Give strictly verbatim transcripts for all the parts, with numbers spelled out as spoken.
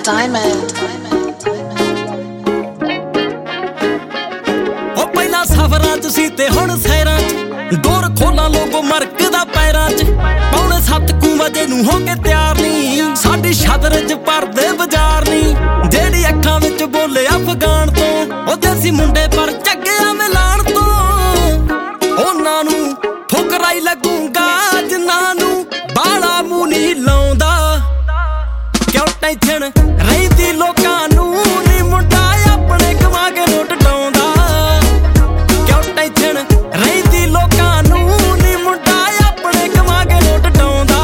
Diamond. ਉਹ ਪਹਿਲਾਂ ਸਫਰਾਂ ਚ ਸੀ ਤੇ ਹੁਣ ਸਹਿਰਾਂ ਚ ਦੌਰ ਖੋਲਾਂ ਲੋਗੋ ਮਰਕਦਾ ਪੈਰਾਂ ਚ ਪੌਣੇ ਸੱਤ ਕੁ ਵਜੇ ਨੂੰ ਹੋ ਕੇ ਤਿਆਰ ਨੀ ਸਾਡੀ ਛਤਰ ਚ ਪਰਦੇ ਬਾਜ਼ਾਰ ਨੀ ਜਿਹੜੀ ਅੱਖਾਂ ਵਿੱਚ ਬੋਲੇ ਅਫਗਾਨ ਤੋਂ ਉਹ ਦੇਸੀ ਮੁੰਡੇ ਪਰ ਚੱਗਿਆ ਮਿਲਾਣ ਤੋਂ ਉਹਨਾਂ ਨੂੰ ਫੁਕਰਾਈ ਲੱਗੂਗਾ ਜਿਨ੍ਹਾਂ ਨੂੰ ਬਾਲਾ ਮੂੰਹ ਨਹੀਂ ਲਾਉਂਦਾ ਕਿਉਂ ਟੈਨਸ਼ਨ ਰਹਿੰਦੀ ਲੋਕਾਂ ਨੂੰ ਨੀ ਮੁੰਡਾ ਆਪਣੇ ਕਮਾ ਕੇ ਨੋਟ ਡਾਉਂਦਾ ਕਿਉਂ ਟੈਨਸ਼ਨ ਰਹਿੰਦੀ ਲੋਕਾਂ ਨੂੰ ਨੀ ਮੁੰਡਾ ਆਪਣੇ ਕਮਾ ਕੇ ਨੋਟ ਡਾਉਂਦਾ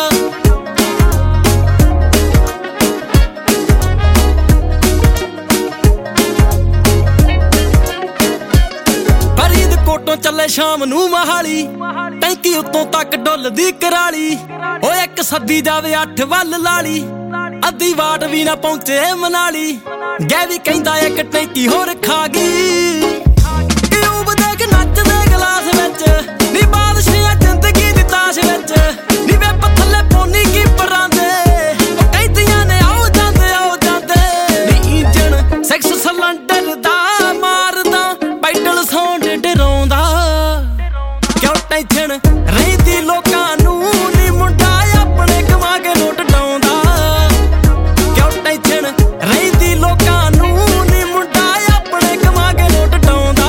ਫਰੀਦਕੋਟੋਂ ਚੱਲੇ ਸ਼ਾਮ ਨੂੰ ਮਹਾਲੀ ਟੈਂਕੀ ਉੱਤੋਂ ਤੱਕ ਡੁੱਲਦੀ ਕਰਾਲੀ ਓਏ ਇੱਕ ਸੱਦੀ ਜਾਵੇ ਅੱਠ ਵੱਲ ਲਾਲੀ ਅੱਧੀ ਵਾਟ ਵੀ ਨਾ ਪਹੁੰਚੇ ਮਨਾਲੀ ਗੈ ਵੀ ਕਹਿੰਦਾ ਇੱਕ ਟੈਂਕੀ ਹੋਰ ਖਾ ਗਈ ਕਿਊਬ ਦੇ ਕੇ ਨੱਚਦੇ ਗਲਾਸ ਵਿੱਚ ਨੀ ਬਾਦਸ਼ਾਹ ਜ਼ਿੰਦਗੀ ਦੀ ਤਾਸ਼ ਵਿੱਚ ਨੀ ਵੇ ਪੱਥਲੇ ਪੋਨੀ ਕੀ ਪਰਾਂਦੇ ਉਹ ਕਹਿੰਦੀਆਂ ਨੇ ਆਓ ਜਾਂਦੇ ਆਓ ਜਾਂਦੇ ਨੀ ਇੰਜਣ ਸੈਕਸ ਸਿਲੰਡਰ ਦਾ ਮਾਰਦਾ ਪੈਡਲ ਸਾਊਂਡ ਡਰਾਉਂਦਾ ਕਿਉਂ ਟੈਨਸ਼ਨ ਰਹਿੰਦੀ ਲੋਕਾਂ ਨੂੰ ਨੀ ਮੁੰਡਾ ਆਪਣੇ ਕਮਾ ਕੇ ਨੋਟ ਡਾਉਂਦਾ ਕਿਉਂ ਟੈਨਸ਼ਨ ਰਹਿੰਦੀ ਲੋਕਾਂ ਨੂੰ ਨੀ ਮੁੰਡਾ ਆਪਣੇ ਕਮਾ ਕੇ ਨੋਟ ਡਾਉਂਦਾ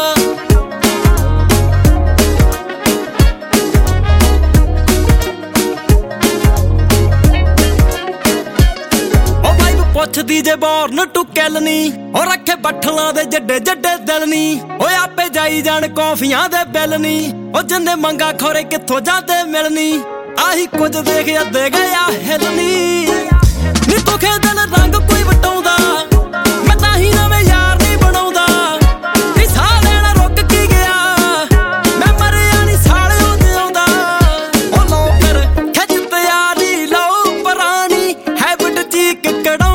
ਉਹ ਵਾਈਬ ਪੁੱਛਦੀ ਜੇ ਬੋਰਨ ਟੂ ਕੈਲਨੀ ਉਹ ਰੱਖੇ ਬੱਠਲਾਂ ਦੇ ਜੱਡੇ ਜੱਡੇ ਦਿਲ ਨੀ ਓਏ ਆਪੇ ਜਾਈ ਜਾਣ ਕੌਫੀਆਂ ਦੇ ਬਿੱਲ ਨੀ ਉਹ ਜਿੰਨੇ ਮੰਗਾ ਖੋਰੇ ਕਿੱਥੋਂ ਜਾਂਦੇ ਮਿਲਣੀ ਆਹੀ ਕੁਝ ਦੇਖ ਅੱਧੇ ਗਿਆ ਹਿਲਨੀ ਨੀ ਤੁਖੇ ਦਿਲ ਰੰਗ ਕੋਈ ਵਟਾਉਂਦਾ ਮੈਂ ਤਾਂ ਹੀ ਨਵੇਂ ਯਾਰ ਨਹੀਂ ਬਣਾਉਂਦਾ ਨੀ ਸਾਹ ਲੈਣਾ ਰੁਕ ਕੀ ਗਿਆ ਮੈਂ ਮਰਿਆ ਨੀ ਸਾਲਿਓ ਜਿਉਂਦਾ ਉਹ ਲੋ ਕਰ ਖਿੱਚ ਤਿਆਰੀ ਲਓ ਪਰਾਣੀ ਹੈਬਿਟ ਚੀਕ ਕੜਾ